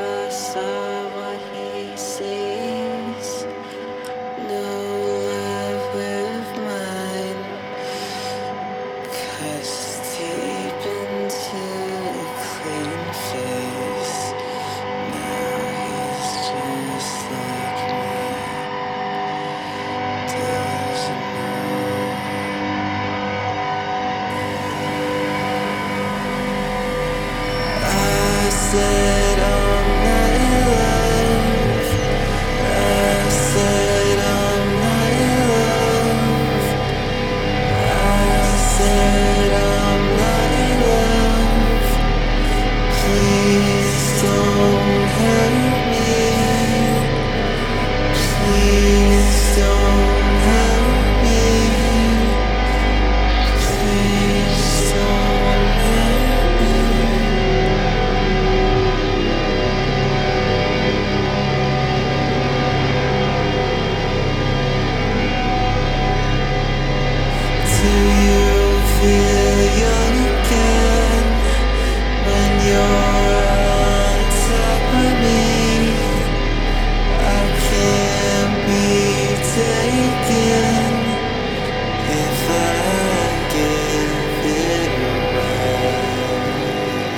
I saw what he sees. No love with mine. Cuts deep into a clean face. Now he's just like me. Doesn't know. I said I'm not in love. I said I'm not in love. I said I'm not in love. Please don't hurt me. Please don't hurt me. Please don't hurt me. Do you feel young again when you're on top of me? I can't be taken if I give it away.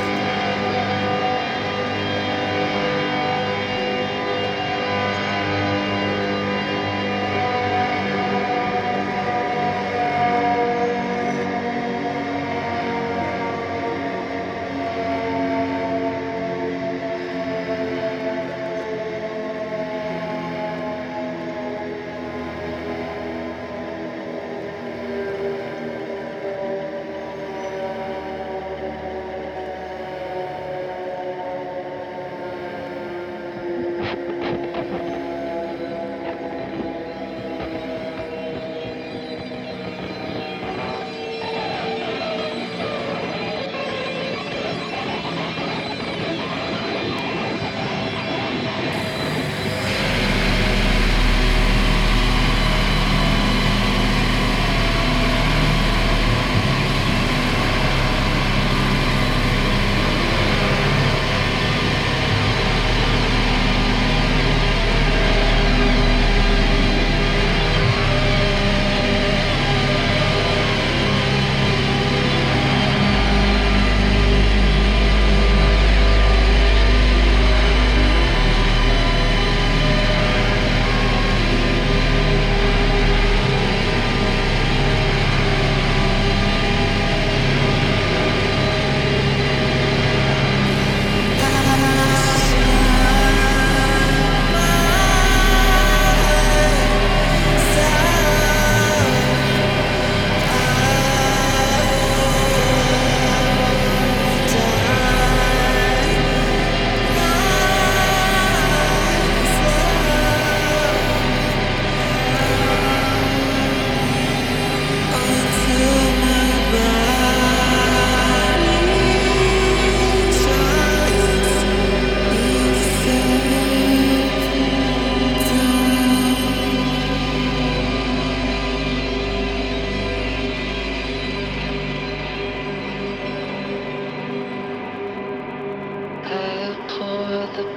I pour the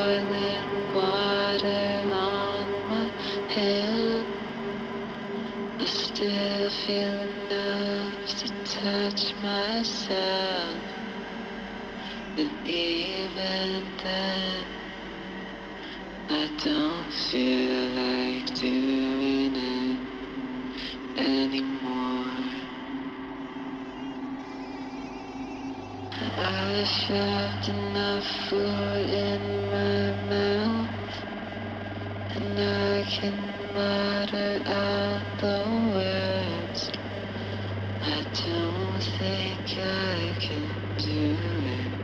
boiling water on my hand. I still feel enough to touch myself. And even then, I don't feel like doing it anymore. I shoved enough food in my mouth, and I can mutter out the words. I don't think I can do it.